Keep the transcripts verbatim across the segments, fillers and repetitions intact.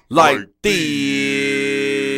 like this.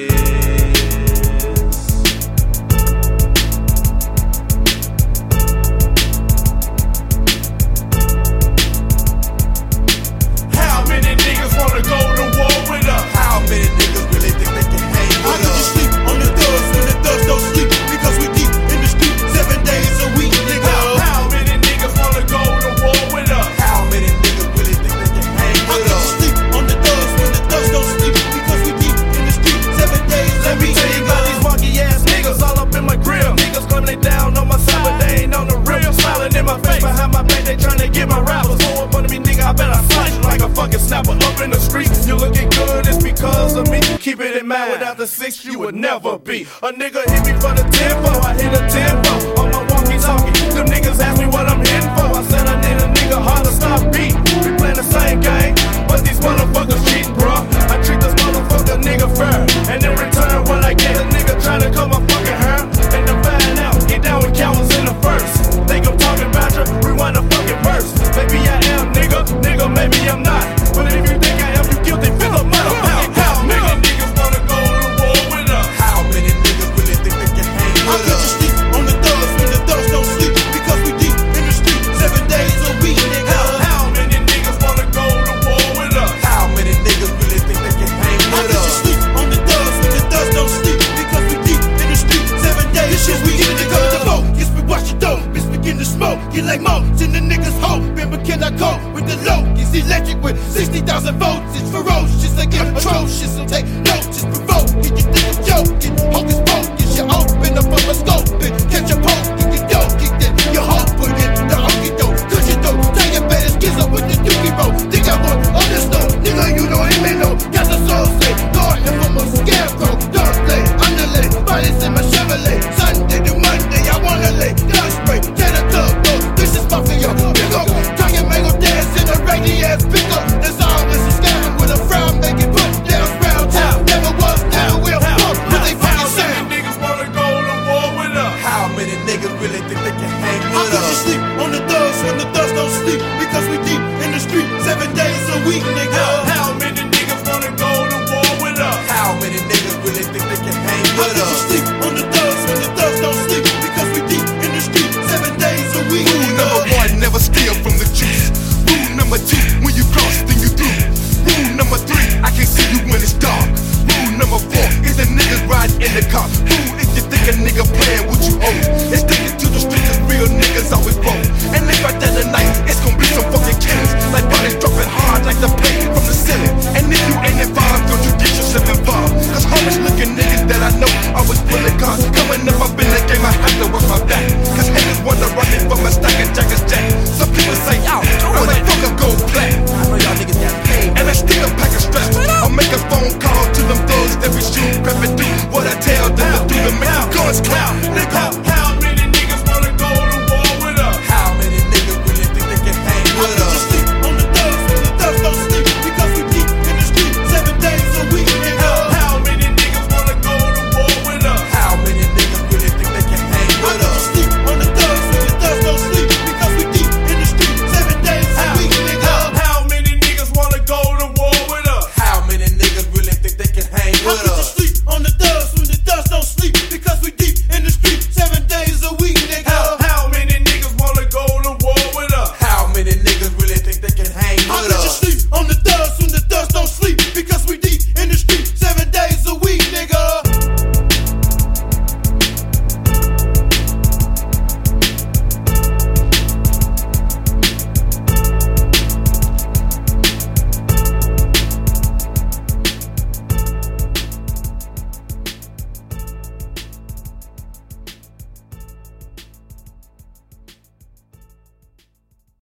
How many niggas wanna go to war with us? How many niggas really think they can hang with us? How could you sleep on the thugs when the thugs don't sleep? Because we deep in the street seven days a week, nigga. How, how many niggas wanna go to war with us? How many niggas really think they can hang How with could you us? sleep on the thugs when the thugs don't sleep? Because we deep in the street seven days a Let me week, tell you about these monkey ass niggas all up in my grill. Niggas claim they down on my side, but they ain't on the real. Smiling in my face, behind my back, they tryna get my rappers. Go up under me, nigga, I bet I slice you like a fucking snapper up in the street. You looking good, it's because of me. Keep it in mind, without the six, you would never be. A nigga hit me for the tempo, I hit a tempo on my walkie-talkie. Them niggas ask me what I'm hitting for. I said I need a nigga hard to stop beat. We playing the same game, but these motherfuckers cheating, bruh. I treat this motherfucker nigga fair, and in return, what I get, a nigga tryna cut my fucking hair. And to find out, get down with cowards in the first. Think I'm talking about you, rewind the fucking verse. Maybe I am, nigga, nigga, maybe I'm not. But if you think I am, you guilty, feel a motherfucking how many niggas wanna go to war with us? How many niggas really think they can hang How with could you us? sleep on the thugs when the thugs don't sleep? Because we deep in the street seven days a week, nigga. How, how many niggas wanna go to war with us? How many niggas really think they can hang How with could you us? sleep on the thugs when the thugs don't sleep? Because we deep in the street seven days a week, nigga. The vote, yes, we watch it though. Bitch begin to smoke, get like mo. Send the niggas home. Remember, can I go with the low? It's electric with sixty thousand volts. It's ferocious, like get atrocious. So take notice, provoke. Get you think I'm joking? Hocus pocus, you open up on my scope and catch a poke. Get your dough, kick it, your hope put it. The hokey dough, cause you dough. Tell your better skizz up with the dookie roll. Think I want all this stuff, nigga, you know him ain't no. Got the soul say, God, if I'm a scarecrow. Dark lay, underlay, bodies in my Chevrolet. Sunday to Monday, I wanna lay. Gun spray, get a club, go. This is mafia, big up. Tanya mango dance in a raggedy ass pickup. There's always a scam with a frown, make it put down round town. Never was, never will. Fuck what they fucking How sound. many niggas wanna go to war with us? How many niggas really think they can hang How with could you us? sleep on the thugs when the thugs don't sleep? Because we deep in the street seven days a week, How, nigga. how many niggas wanna go to war with us? How many niggas really think they can hang How with could you us? sleep on the thugs when the thugs don't sleep? Because we deep in the street seven days a week, Rule nigga. number one, never steal from the juice. Rule number two, when you cross, then you through. Rule number three, I can see you when it's dark. Rule number four, is the niggas riding in the car. Rule if you think a nigga playing what you own. It's sticking to the streets, cause real niggas always roll. And if I die tonight, it's gonna be some fucking killings. Like bodies dropping hard like the paint from the ceiling. And if you ain't involved, don't you get yourself involved. Cause homies looking niggas that I know always pulling guns. Coming up up in the game, I have to watch my back. Cause haters wanna run me from a stack of Jackers Jack. Some people say, yo, I'm like, fuck a gold plat. I know y'all niggas got paid. And I still pack a strap. I'll make a phone call to them thugs that be shooting, prep and do what I tell them to do to make the guns clap.